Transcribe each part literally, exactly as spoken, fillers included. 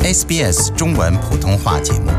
S B S 中文普通话节目。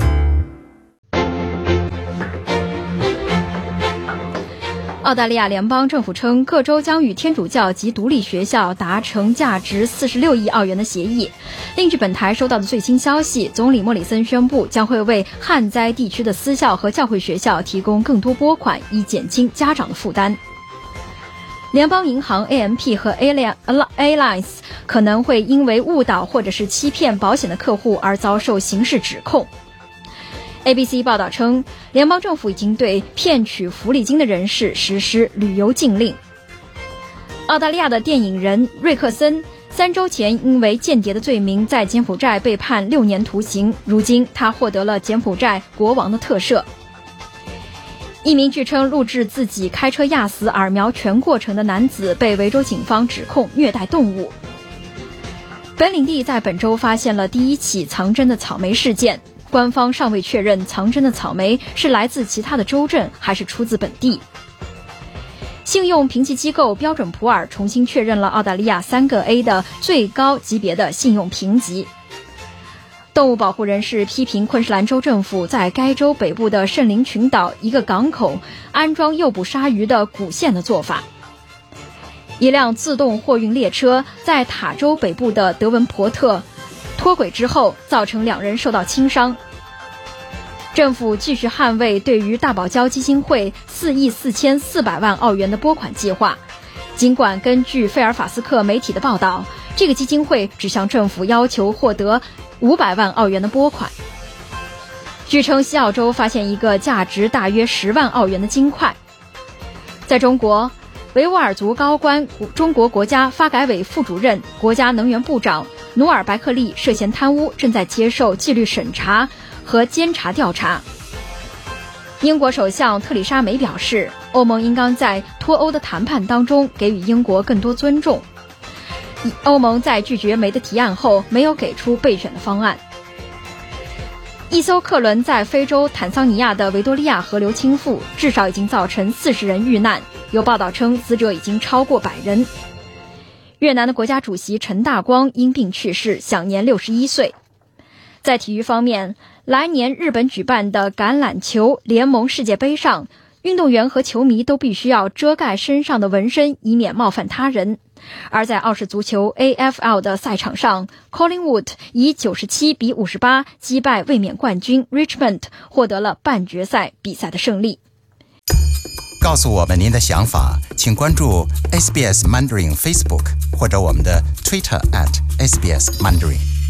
澳大利亚联邦政府称，各州将与天主教及独立学校达成价值四十六亿澳元的协议。另据本台收到的最新消息，总理莫里森宣布将会为旱灾地区的私校和教会学校提供更多拨款，以减轻家长的负担。联邦银行 A M P 和 Alliance 可能会因为误导或者是欺骗保险的客户而遭受刑事指控。A B C 报道称，联邦政府已经对骗取福利金的人士实施旅游禁令。澳大利亚的电影人瑞克森三周前因为间谍的罪名在柬埔寨被判六年徒刑，如今他获得了柬埔寨国王的特赦。一名据称录制自己开车压死耳苗全过程的男子被维州警方指控虐待动物。本领地在本周发现了第一起藏针的草莓事件，官方尚未确认藏针的草莓是来自其他的州镇还是出自本地。信用评级机构标准普尔重新确认了澳大利亚三个 A 的最高级别的信用评级。动物保护人士批评昆士兰州政府在该州北部的圣灵群岛一个港口安装诱捕鲨鱼的鼓线的做法。一辆自动货运列车在塔州北部的德文珀特脱轨之后，造成两人受到轻伤。政府继续捍卫对于大堡礁基金会四亿四千四百万澳元的拨款计划，尽管根据费尔法斯克媒体的报道，这个基金会只向政府要求获得五百万澳元的拨款。据称，西澳洲发现一个价值大约十万澳元的金块。在中国，维吾尔族高官、中国国家发改委副主任、国家能源部长努尔白克利涉嫌贪污，正在接受纪律审查和监察调查。英国首相特丽莎梅表示，欧盟应当在脱欧的谈判当中给予英国更多尊重。欧盟在拒绝梅的提案后，没有给出备选的方案。一艘客轮在非洲坦桑尼亚的维多利亚河流倾覆，至少已经造成四十人遇难，有报道称死者已经超过百人。越南的国家主席陈大光因病去世，享年六十一岁。在体育方面，来年日本举办的橄榄球联盟世界杯上，运动员和球迷都必须要遮盖身上的纹身，以免冒犯他人。而在澳式足球 A F L 的赛场上， Collingwood 以九十七比五十八击败卫冕冠军 Richmond， 获得了半决赛比赛的胜利。 告诉我们您的想法，请关注 S B S Mandarin Facebook 或者我们的 Twitter at S B S Mandarin。